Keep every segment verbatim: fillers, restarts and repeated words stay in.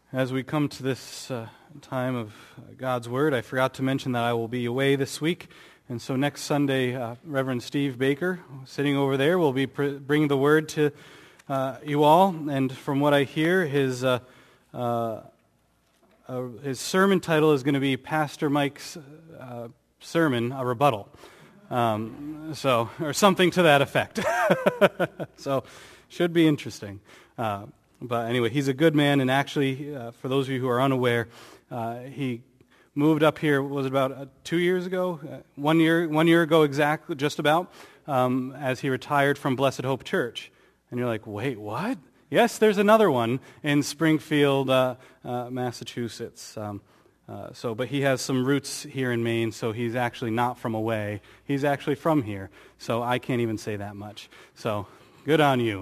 As we come to this uh, time of God's Word, I forgot to mention that I will be away this week. And so next Sunday, uh, Reverend Steve Baker, sitting over there, will be pr- bringing the Word to uh, you all. And from what I hear, his uh, uh, uh, his sermon title is going to be Pastor Mike's uh, Sermon, a Rebuttal. Um, so, or something to that effect. So, should be interesting. Uh, But anyway, he's a good man, and actually, uh, for those of you who are unaware, uh, he moved up here, was it about uh, two years ago? Uh, one year one year ago exactly, just about, um, as he retired from Blessed Hope Church. And you're like, wait, what? Yes, there's another one in Springfield, uh, uh, Massachusetts. Um, uh, so, but he has some roots here in Maine, so he's actually not from away. He's actually from here, so I can't even say that much. So, good on you.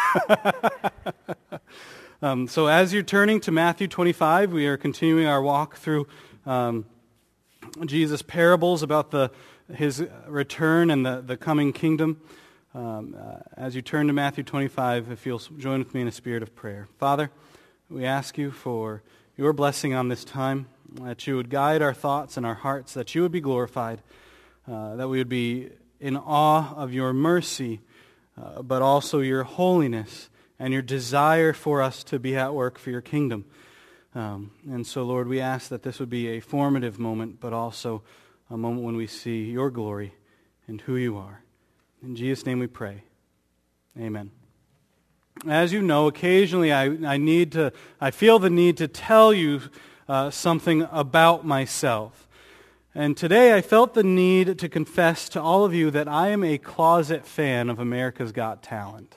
um, so as you're turning to Matthew twenty-five, we are continuing our walk through um, Jesus' parables about the his return and the, the coming kingdom. Um, uh, as you turn to Matthew twenty-five, if you'll join with me in a spirit of prayer. Father, we ask you for your blessing on this time, that you would guide our thoughts and our hearts, that you would be glorified, uh, that we would be in awe of your mercy, Uh, but also your holiness and your desire for us to be at work for your kingdom. Um, and so, Lord, we ask that this would be a formative moment, but also a moment when we see your glory and who you are. In Jesus' name we pray. Amen. As you know, occasionally I, I need to, I feel the need to tell you uh, something about myself. And today I felt the need to confess to all of you that I am a closet fan of America's Got Talent.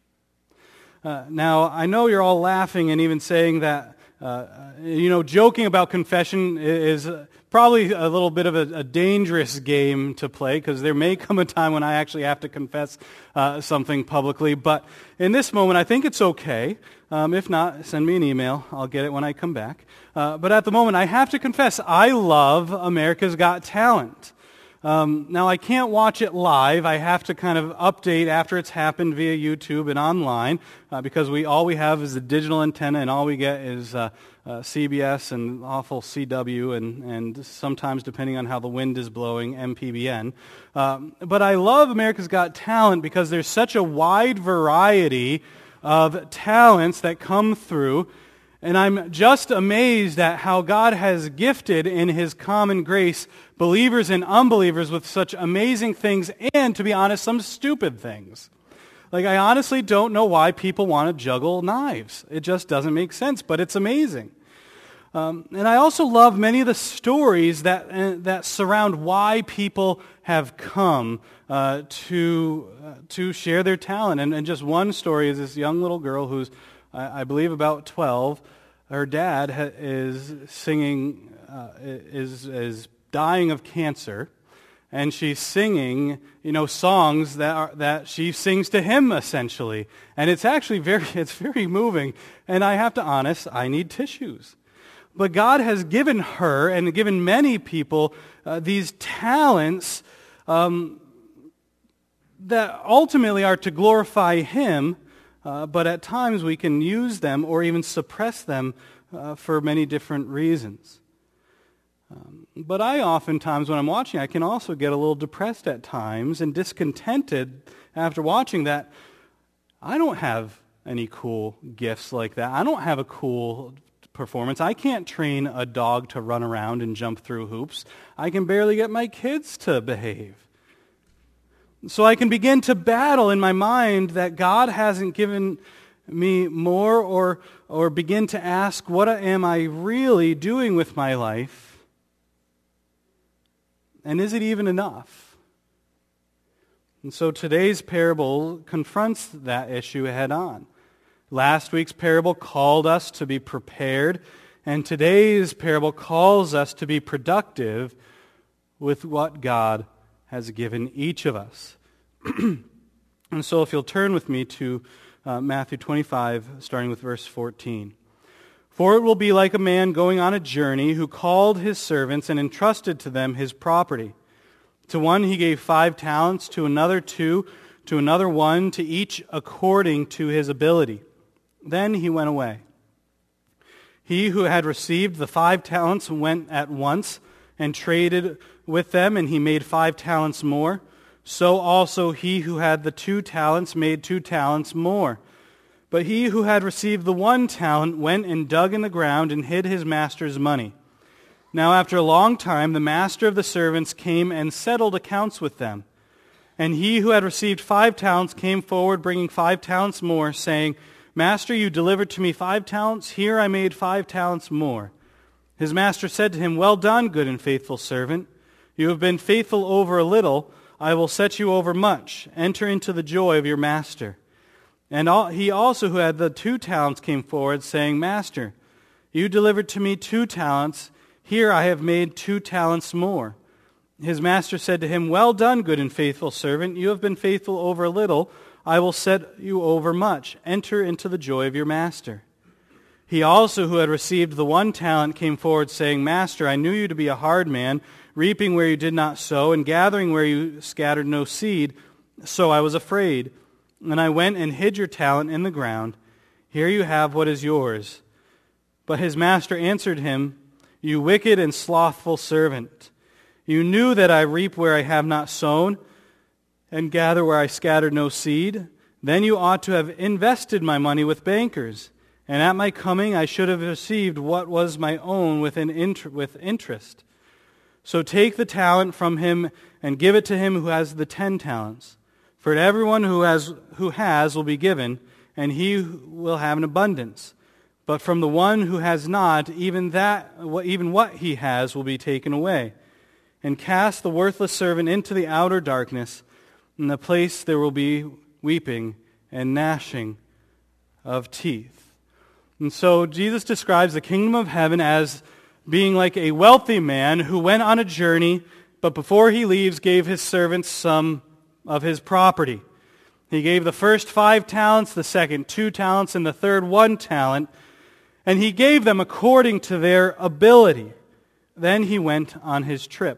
Uh, now, I know you're all laughing and even saying that, uh, you know, joking about confession is probably a little bit of a, a dangerous game to play, because there may come a time when I actually have to confess uh, something publicly. But in this moment, I think it's okay. Um, if not, send me an email. I'll get it when I come back. Uh, but at the moment, I have to confess, I love America's Got Talent. Um, now, I can't watch it live. I have to kind of update after it's happened via YouTube and online, uh, because we all we have is a digital antenna, and all we get is uh, uh, C B S and awful C W, and, and sometimes, depending on how the wind is blowing, M P B N. Um, but I love America's Got Talent because there's such a wide variety of talents that come through. And I'm just amazed at how God has gifted in His common grace believers and unbelievers with such amazing things, and, to be honest, some stupid things. Like, I honestly don't know why people want to juggle knives. It just doesn't make sense, but it's amazing. Um, and I also love many of the stories that uh, that surround why people have come uh, to uh, to share their talent. And, and just one story is this young little girl who's, I, I believe, about twelve. Her dad ha- is singing, uh, is is dying of cancer, and she's singing, you know, songs that are, that she sings to him, essentially. And it's actually very it's very moving. And I have to be honest, I need tissues. But God has given her and given many people uh, these talents um, that ultimately are to glorify Him, uh, but at times we can use them or even suppress them uh, for many different reasons. Um, but I oftentimes, when I'm watching, I can also get a little depressed at times and discontented after watching that. I don't have any cool gifts like that. I don't have a cool performance. I can't train a dog to run around and jump through hoops. I can barely get my kids to behave. So I can begin to battle in my mind that God hasn't given me more, or or begin to ask, what am I really doing with my life? And is it even enough? And so today's parable confronts that issue head on. Last week's parable called us to be prepared, and today's parable calls us to be productive with what God has given each of us. And so if you'll turn with me to uh, Matthew twenty-five, starting with verse fourteen. For it will be like a man going on a journey who called his servants and entrusted to them his property. To one he gave five talents, to another two, to another one, to each according to his ability. Then he went away. He who had received the five talents went at once and traded with them, and he made five talents more. So also he who had the two talents made two talents more. But he who had received the one talent went and dug in the ground and hid his master's money. Now after a long time the master of the servants came and settled accounts with them. And he who had received five talents came forward, bringing five talents more, saying, Master, you delivered to me five talents. Here I made five talents more. His master said to him, Well done, good and faithful servant. You have been faithful over a little. I will set you over much. Enter into the joy of your master. And all, he also who had the two talents came forward, saying, Master, you delivered to me two talents. Here I have made two talents more. His master said to him, Well done, good and faithful servant. You have been faithful over a little. I will set you over much. Enter into the joy of your master. He also who had received the one talent came forward, saying, Master, I knew you to be a hard man, reaping where you did not sow, and gathering where you scattered no seed. So I was afraid. And I went and hid your talent in the ground. Here you have what is yours. But his master answered him, You wicked and slothful servant. You knew that I reap where I have not sown, and gather where I scattered no seed. Then you ought to have invested my money with bankers, and at my coming I should have received what was my own with, an int- with interest. So take the talent from him and give it to him who has the ten talents. For to everyone who has, who has will be given, and he will have an abundance. But from the one who has not, even that, even what he has will be taken away. And cast the worthless servant into the outer darkness. In the place there will be weeping and gnashing of teeth. And so Jesus describes the kingdom of heaven as being like a wealthy man who went on a journey, but before he leaves gave his servants some of his property. He gave the first five talents, the second two talents, and the third one talent, and he gave them according to their ability. Then he went on his trip.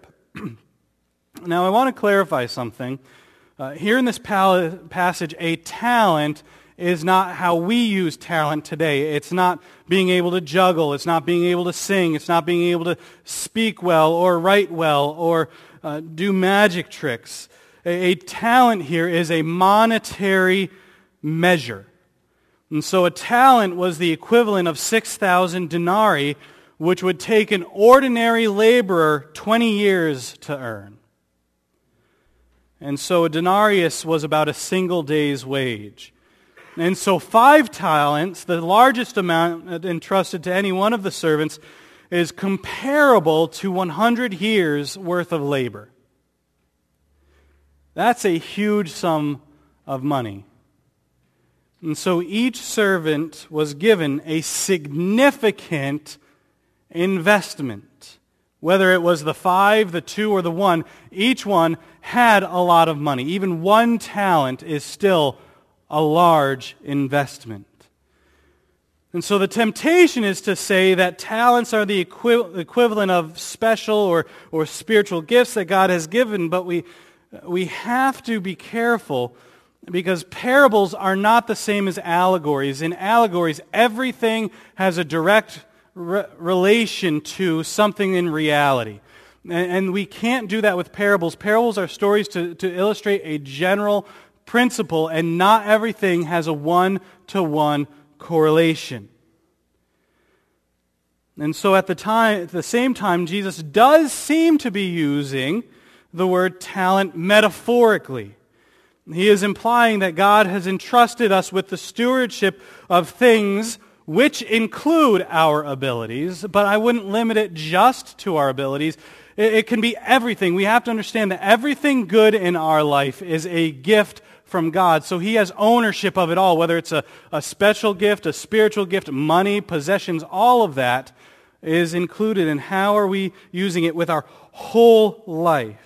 Now I want to clarify something. Uh, here in this pal- passage, a talent is not how we use talent today. It's not being able to juggle. It's not being able to sing. It's not being able to speak well or write well or uh, do magic tricks. A, a talent here is a monetary measure. And so a talent was the equivalent of six thousand denarii, which would take an ordinary laborer twenty years to earn. And so a denarius was about a single day's wage. And so five talents, the largest amount entrusted to any one of the servants, is comparable to one hundred years worth of labor. That's a huge sum of money. And so each servant was given a significant investment. Whether it was the five, the two, or the one, each one had a lot of money. Even one talent is still a large investment. And so the temptation is to say that talents are the equi- equivalent of special or, or spiritual gifts that God has given, but we, we have to be careful because parables are not the same as allegories. In allegories, everything has a direct re- relation to something in reality. And, and we can't do that with parables. Parables are stories to, to illustrate a general principle, and not everything has a one-to-one correlation. And so at the time, at the same time, Jesus does seem to be using the word talent metaphorically. He is implying that God has entrusted us with the stewardship of things which include our abilities, but I wouldn't limit it just to our abilities. It, it can be everything. We have to understand that everything good in our life is a gift from God. So He has ownership of it all, whether it's a, a special gift, a spiritual gift, money, possessions, all of that is included in how are we using it with our whole life.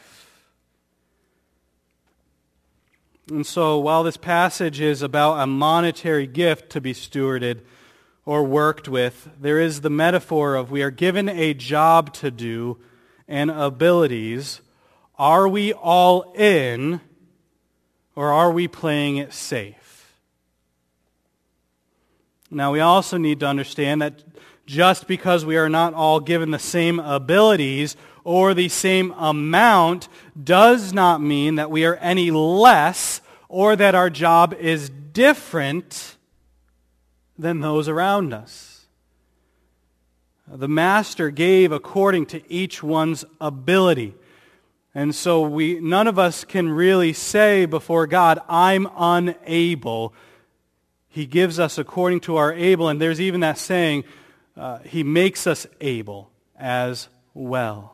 And so while this passage is about a monetary gift to be stewarded or worked with, there is the metaphor of we are given a job to do and abilities. Are we all in, or are we playing it safe? Now, we also need to understand that just because we are not all given the same abilities or the same amount does not mean that we are any less or that our job is different than those around us. The Master gave according to each one's ability. And so we none of us can really say before God, I'm unable. He gives us according to our able, and there's even that saying, uh, He makes us able as well.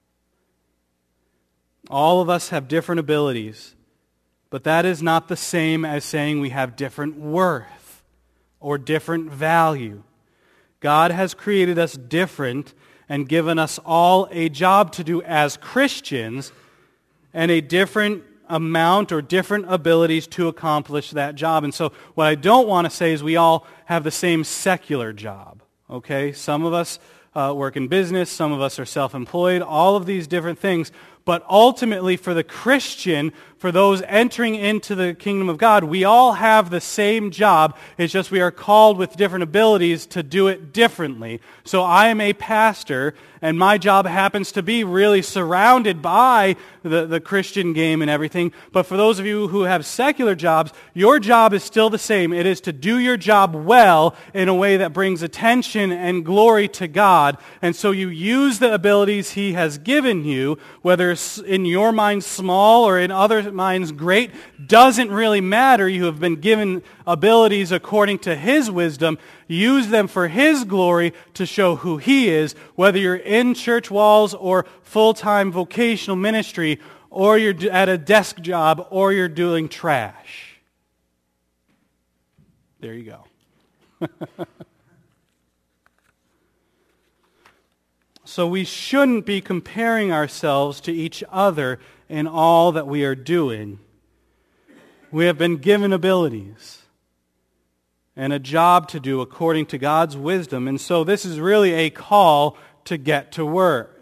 All of us have different abilities, but that is not the same as saying we have different worth or different value. God has created us different and given us all a job to do as Christians and a different amount or different abilities to accomplish that job. And so what I don't want to say is we all have the same secular job, okay? Some of us uh, work in business, some of us are self-employed, all of these different things. But ultimately, for the Christian, for those entering into the kingdom of God, we all have the same job. It's just we are called with different abilities to do it differently. So I am a pastor, and my job happens to be really surrounded by the, the Christian game and everything. But for those of you who have secular jobs, your job is still the same. It is to do your job well in a way that brings attention and glory to God. And so you use the abilities He has given you, whether in your mind small or in other minds great, doesn't really matter. You have been given abilities according to His wisdom. Use them for His glory to show who He is, whether you're in church walls or full-time vocational ministry, or you're at a desk job, or you're doing trash. There you go. So we shouldn't be comparing ourselves to each other in all that we are doing. We have been given abilities and a job to do according to God's wisdom. And so this is really a call to get to work.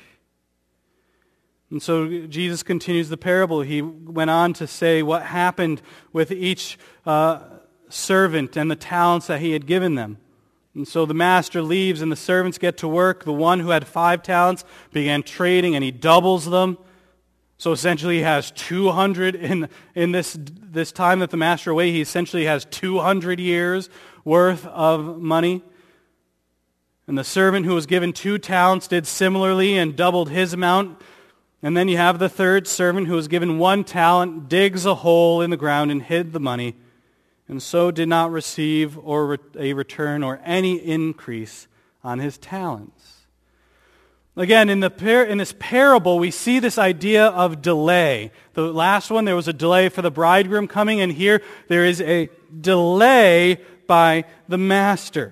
And so Jesus continues the parable. He went on to say what happened with each uh, servant and the talents that he had given them. And so the master leaves and the servants get to work. The one who had five talents began trading and he doubles them. So essentially he has two hundred in, in this, this time that the master away. He essentially has two hundred years worth of money. And the servant who was given two talents did similarly and doubled his amount. And then you have the third servant who was given one talent, digs a hole in the ground and hid the money, and so did not receive or a return or any increase on his talents. Again, in the par- in this parable, we see this idea of delay. The last one, there was a delay for the bridegroom coming, and here there is a delay by the master.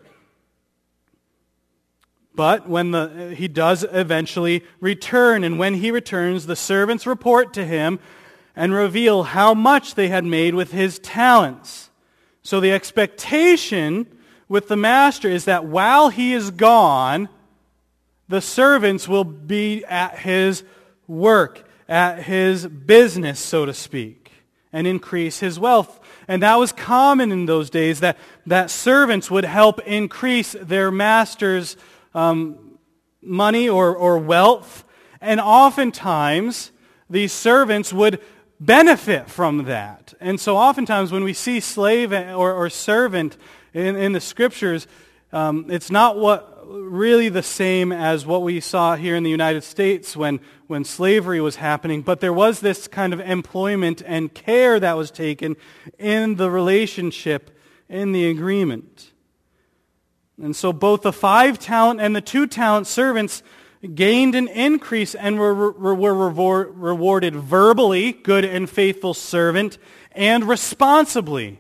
But when the he does eventually return, and when he returns, the servants report to him and reveal how much they had made with his talents. So the expectation with the master is that while he is gone, the servants will be at his work, at his business, so to speak, and increase his wealth. And that was common in those days, that, that servants would help increase their master's um, money or, or wealth. And oftentimes, these servants would benefit from that. And so oftentimes when we see slave or, or servant in, in the Scriptures, um, it's not what really the same as what we saw here in the United States when, when slavery was happening, but there was this kind of employment and care that was taken in the relationship, in the agreement. And so both the five-talent and the two-talent servants gained an increase and were, were, were rewarded verbally, good and faithful servant, and responsibly.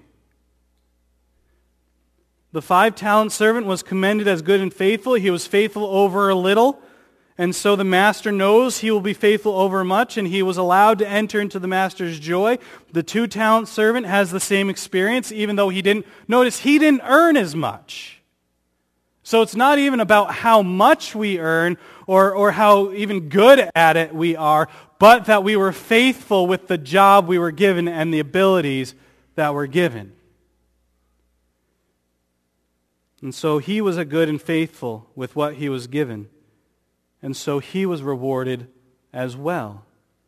The five-talent servant was commended as good and faithful. He was faithful over a little, and so the master knows he will be faithful over much, and he was allowed to enter into the master's joy. The two-talent servant has the same experience, even though he didn't, notice he didn't earn as much. So it's not even about how much we earn or, or how even good at it we are, but that we were faithful with the job we were given and the abilities that were given. And so he was a good and faithful with what he was given. And so he was rewarded as well.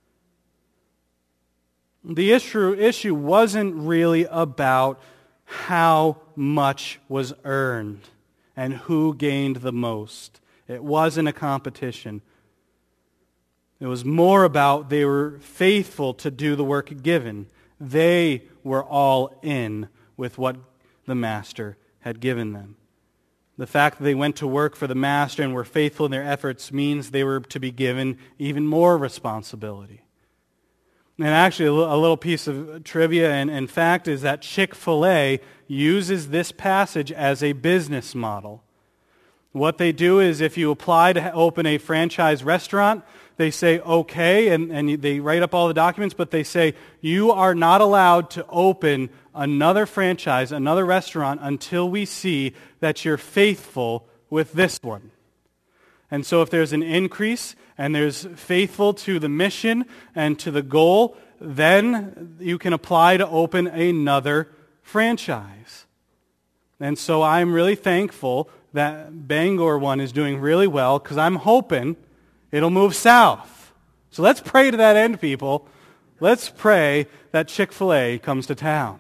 The issue, issue wasn't really about how much was earned and who gained the most. It wasn't a competition. It was more about they were faithful to do the work given. They were all in with what the master had given them. The fact that they went to work for the master and were faithful in their efforts means they were to be given even more responsibility. And actually, a little piece of trivia and, and fact is that Chick-fil-A uses this passage as a business model. What they do is if you apply to open a franchise restaurant, they say, okay, and, and they write up all the documents, but they say, you are not allowed to open another franchise, another restaurant, until we see that you're faithful with this one. And so if there's an increase and there's faithful to the mission and to the goal, then you can apply to open another franchise. And so I'm really thankful that Bangor one is doing really well, because I'm hoping it'll move south. So let's pray to that end, people. Let's pray that Chick-fil-A comes to town.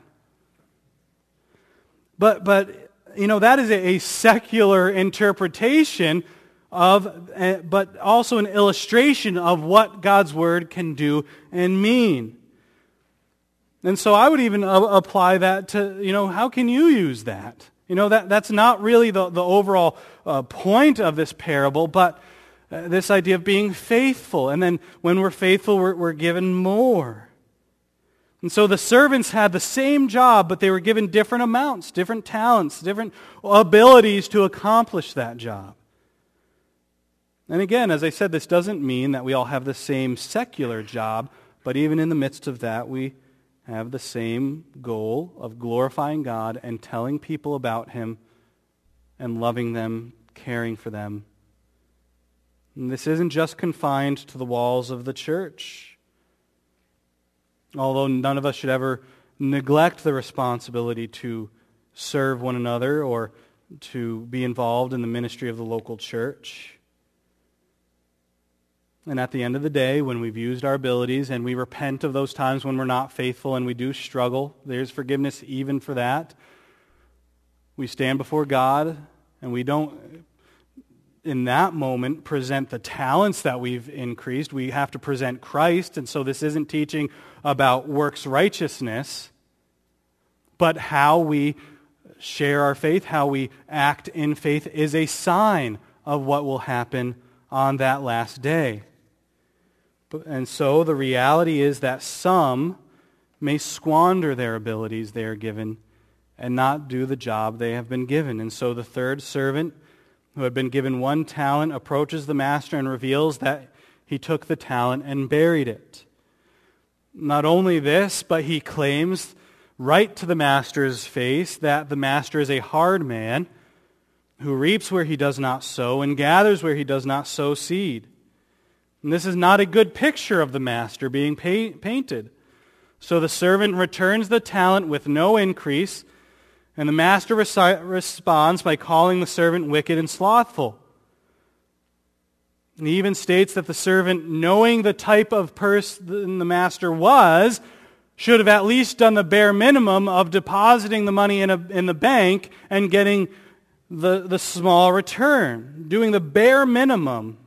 But, but you know, that is a, a secular interpretation of, uh, but also an illustration of what God's Word can do and mean. And so I would even uh, apply that to, you know, how can you use that? You know, that that's not really the, the overall uh, point of this parable, but uh, this idea of being faithful. And then when we're faithful, we're, we're given more. And so the servants had the same job, but they were given different amounts, different talents, different abilities to accomplish that job. And again, as I said, this doesn't mean that we all have the same secular job, but even in the midst of that, we have the same goal of glorifying God and telling people about Him and loving them, caring for them. And this isn't just confined to the walls of the church. Although none of us should ever neglect the responsibility to serve one another or to be involved in the ministry of the local church. And at the end of the day, when we've used our abilities and we repent of those times when we're not faithful and we do struggle, there's forgiveness even for that. We stand before God and we don't, in that moment, present the talents that we've increased. We have to present Christ, and so this isn't teaching about works righteousness, but how we share our faith, how we act in faith is a sign of what will happen on that last day. And so the reality is that some may squander their abilities they are given and not do the job they have been given. And so the third servant, who had been given one talent, approaches the master and reveals that he took the talent and buried it. Not only this, but he claims right to the master's face that the master is a hard man who reaps where he does not sow and gathers where he does not sow seed. And this is not a good picture of the master being pa- painted. So the servant returns the talent with no increase, and the master resi- responds by calling the servant wicked and slothful. And he even states that the servant, knowing the type of person the master was, should have at least done the bare minimum of depositing the money in, a, in the bank and getting the, the small return, doing the bare minimum.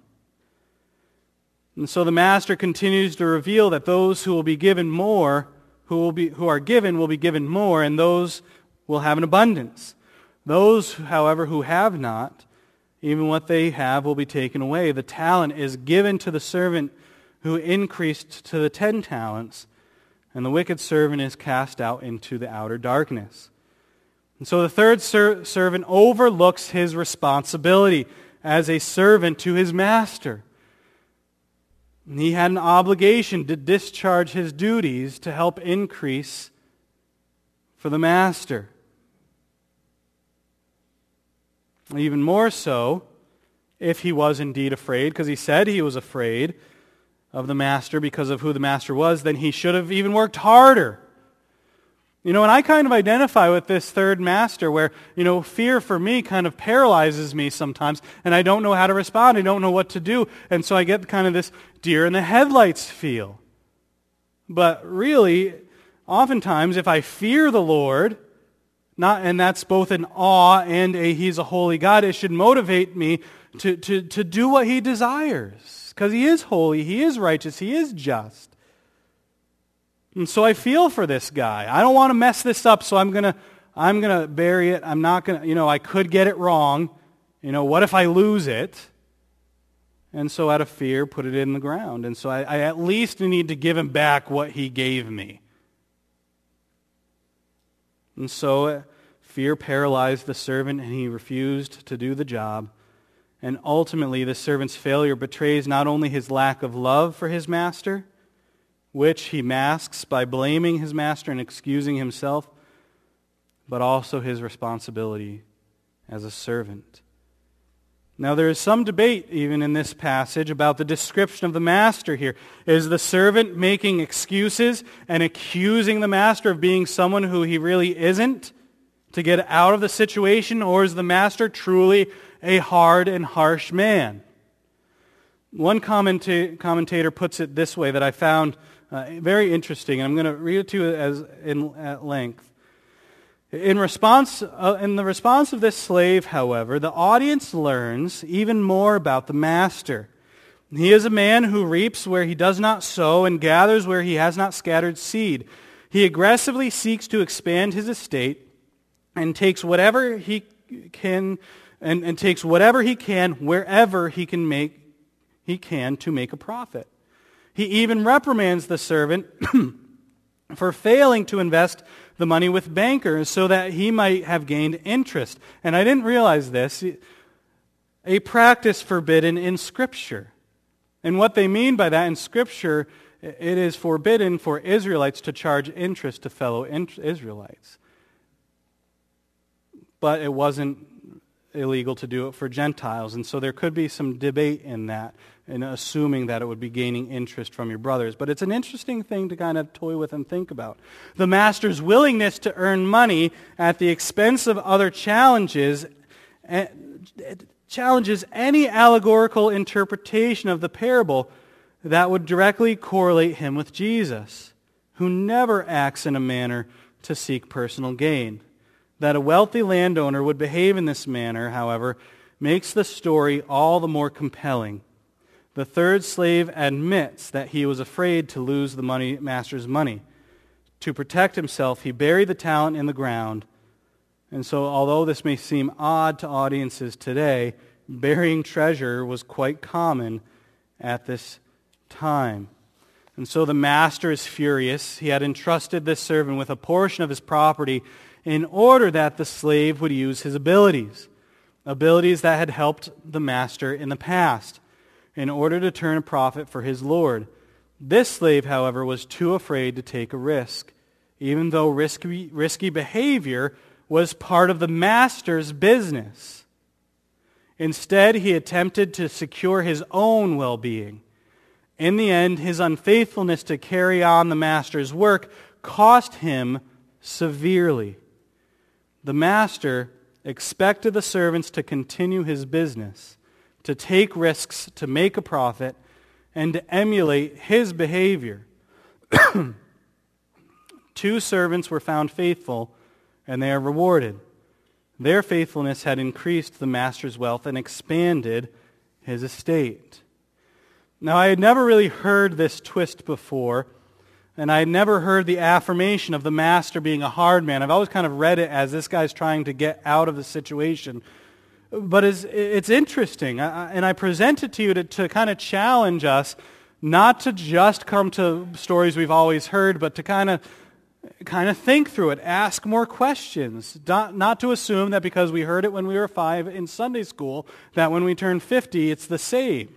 And so the master continues to reveal that those who will be given more, who will be who are given will be given more, and those will have an abundance. Those, however, who have not, even what they have will be taken away. The talent is given to the servant who increased to the ten talents, and the wicked servant is cast out into the outer darkness. And so the third ser- servant overlooks his responsibility as a servant to his master. He had an obligation to discharge his duties to help increase for the master. Even more so, if he was indeed afraid, because he said he was afraid of the master because of who the master was, then he should have even worked harder. You know, and I kind of identify with this third master where, you know, fear for me kind of paralyzes me sometimes, and I don't know how to respond. I don't know what to do. And so I get kind of this deer in the headlights feel. But really, oftentimes, if I fear the Lord, not, and that's both an awe and a He's a holy God, it should motivate me to, to, to do what He desires. Because He is holy, He is righteous, He is just. And so I feel for this guy. I don't want to mess this up, so I'm gonna I'm gonna bury it. I'm not gonna, you know, I could get it wrong. You know, what if I lose it? And so out of fear, put it in the ground. And so I, I at least need to give him back what he gave me. And so uh, fear paralyzed the servant, and he refused to do the job. And ultimately, the servant's failure betrays not only his lack of love for his master, which he masks by blaming his master and excusing himself, but also his responsibility as a servant. Now, there is some debate even in this passage about the description of the master here. Is the servant making excuses and accusing the master of being someone who he really isn't to get out of the situation, or is the master truly a hard and harsh man? One commenta- commentator puts it this way that I found uh, very interesting, and I'm going to read it to you as in, at length. In response, uh, in the response of this slave, however, the audience learns even more about the master. He is a man who reaps where he does not sow and gathers where he has not scattered seed. He aggressively seeks to expand his estate and takes whatever he can and, and takes whatever he can wherever he can make he can to make a profit. He even reprimands the servant for failing to invest the money with bankers so that he might have gained interest. And I didn't realize this, a practice forbidden in Scripture. And what they mean by that in Scripture, it is forbidden for Israelites to charge interest to fellow Israelites. But it wasn't illegal to do it for Gentiles. And so there could be some debate in that, in assuming that it would be gaining interest from your brothers. But it's an interesting thing to kind of toy with and think about. The master's willingness to earn money at the expense of other challenges challenges any allegorical interpretation of the parable that would directly correlate him with Jesus, who never acts in a manner to seek personal gain. That a wealthy landowner would behave in this manner, however, makes the story all the more compelling. The third slave admits that he was afraid to lose the money master's money. To protect himself, he buried the talent in the ground. And so, although this may seem odd to audiences today, burying treasure was quite common at this time. And so the master is furious. He had entrusted this servant with a portion of his property in order that the slave would use his abilities, abilities that had helped the master in the past, in order to turn a profit for his Lord. This slave, however, was too afraid to take a risk, even though risky, risky behavior was part of the master's business. Instead, he attempted to secure his own well-being. In the end, his unfaithfulness to carry on the master's work cost him severely. The master expected the servants to continue his business, to take risks, to make a profit, and to emulate his behavior. Two servants were found faithful, and they are rewarded. Their faithfulness had increased the master's wealth and expanded his estate. Now, I had never really heard this twist before, and I had never heard the affirmation of the master being a hard man. I've always kind of read it as this guy's trying to get out of the situation. But it's, it's interesting, and I present it to you to, to kind of challenge us not to just come to stories we've always heard, but to kind of kind of think through it, ask more questions, not, not to assume that because we heard it when we were five in Sunday school, that when we turn fifty, it's the same.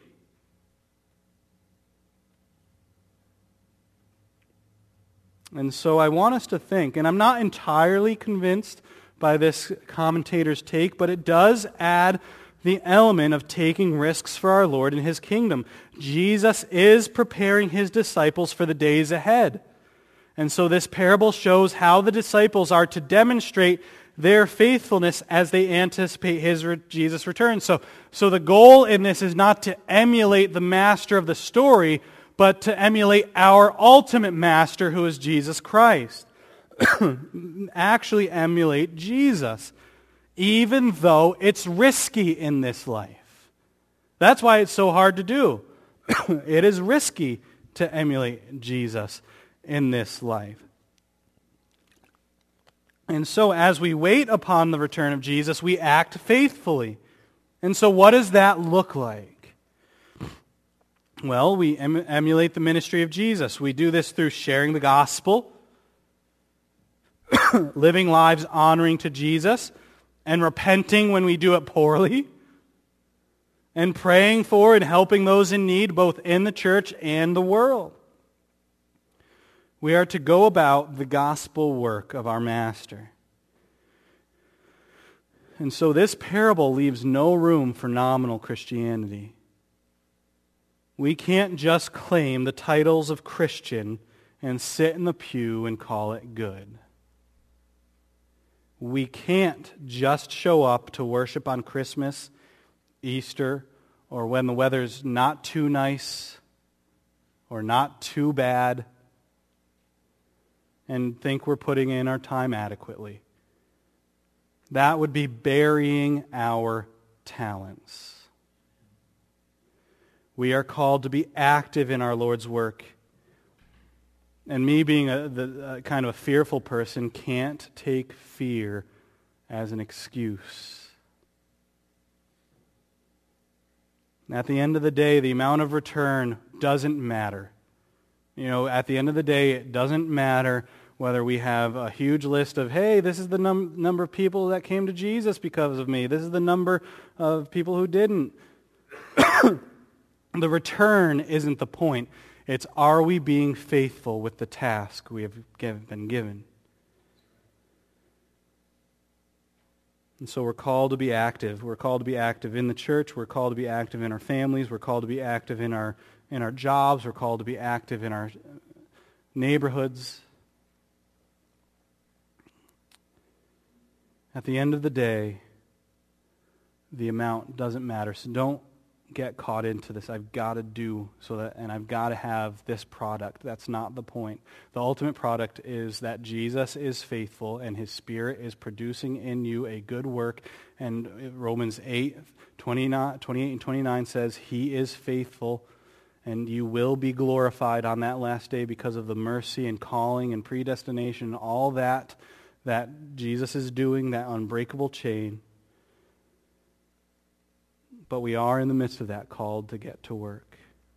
And so I want us to think, and I'm not entirely convinced by this commentator's take, but it does add the element of taking risks for our Lord and His kingdom. Jesus is preparing His disciples for the days ahead. And so this parable shows how the disciples are to demonstrate their faithfulness as they anticipate his Jesus' return. So, so the goal in this is not to emulate the master of the story, but to emulate our ultimate master, who is Jesus Christ. Actually emulate Jesus, even though it's risky in this life. That's why it's so hard to do. It is risky to emulate Jesus in this life. And so as we wait upon the return of Jesus, we act faithfully. And so what does that look like? Well, we em- emulate the ministry of Jesus. We do this through sharing the gospel, living lives honoring to Jesus, and repenting when we do it poorly, and praying for and helping those in need both in the church and the world. We are to go about the gospel work of our Master. And so this parable leaves no room for nominal Christianity. We can't just claim the titles of Christian and sit in the pew and call it good. We can't just show up to worship on Christmas, Easter, or when the weather's not too nice or not too bad, and think we're putting in our time adequately. That would be burying our talents. We are called to be active in our Lord's work. And me being a, the, a kind of a fearful person can't take fear as an excuse. At the end of the day, the amount of return doesn't matter. You know, at the end of the day, it doesn't matter whether we have a huge list of, hey, this is the num- number of people that came to Jesus because of me. This is the number of people who didn't. The return isn't the point. It's, are we being faithful with the task we have give, been given? And so we're called to be active. We're called to be active in the church. We're called to be active in our families. We're called to be active in our in our jobs. We're called to be active in our neighborhoods. At the end of the day, the amount doesn't matter. So don't get caught into this. I've got to do so that, and I've got to have this product. That's not the point. The ultimate product is that Jesus is faithful and his Spirit is producing in you a good work. And Romans eight, twenty-nine, twenty-eight and twenty-nine says he is faithful, and you will be glorified on that last day because of the mercy and calling and predestination, all that that Jesus is doing, that unbreakable chain. But we are in the midst of that, called to get to work.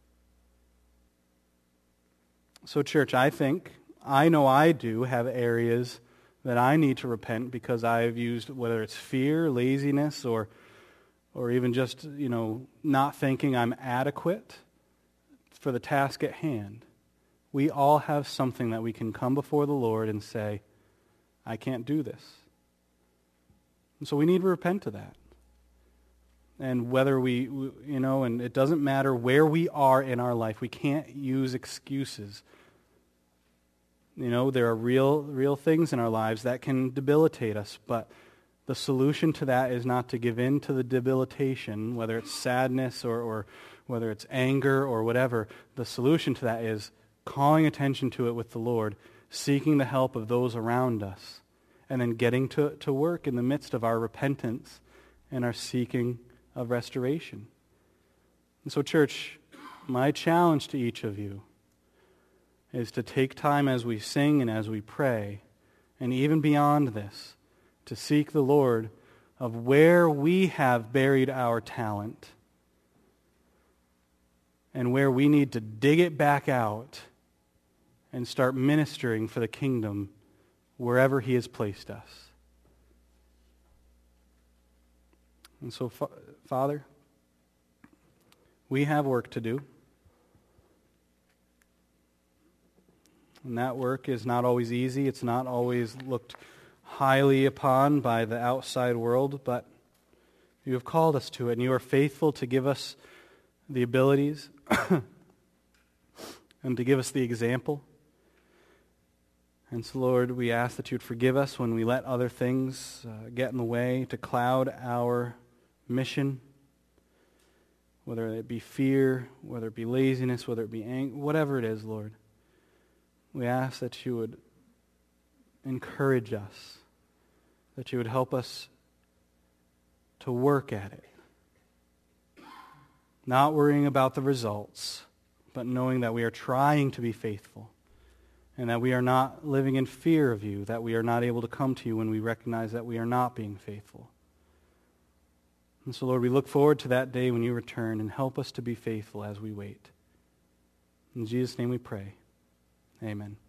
So church, I think, I know I do have areas that I need to repent because I've used, whether it's fear, laziness, or or even just, you know, not thinking I'm adequate for the task at hand. We all have something that we can come before the Lord and say, I can't do this. And so we need to repent of that. And whether we, you know, and it doesn't matter where we are in our life, we can't use excuses. You know, there are real, real things in our lives that can debilitate us, but the solution to that is not to give in to the debilitation, whether it's sadness or, or whether it's anger or whatever. The solution to that is calling attention to it with the Lord, seeking the help of those around us, and then getting to, to work in the midst of our repentance and our seeking of restoration. And so, church, my challenge to each of you is to take time as we sing and as we pray, and even beyond this, to seek the Lord of where we have buried our talent and where we need to dig it back out and start ministering for the kingdom wherever he has placed us. And so, Fa- Father, we have work to do. And that work is not always easy. It's not always looked highly upon by the outside world, but you have called us to it, and you are faithful to give us the abilities and to give us the example. And so, Lord, we ask that you would forgive us when we let other things uh, get in the way to cloud our mission, whether it be fear, whether it be laziness, whether it be anger, whatever it is, Lord. We ask that you would encourage us, that you would help us to work at it, not worrying about the results, but knowing that we are trying to be faithful, and that we are not living in fear of you, that we are not able to come to you when we recognize that we are not being faithful. And so, Lord, we look forward to that day when you return, and help us to be faithful as we wait. In Jesus' name we pray. Amen.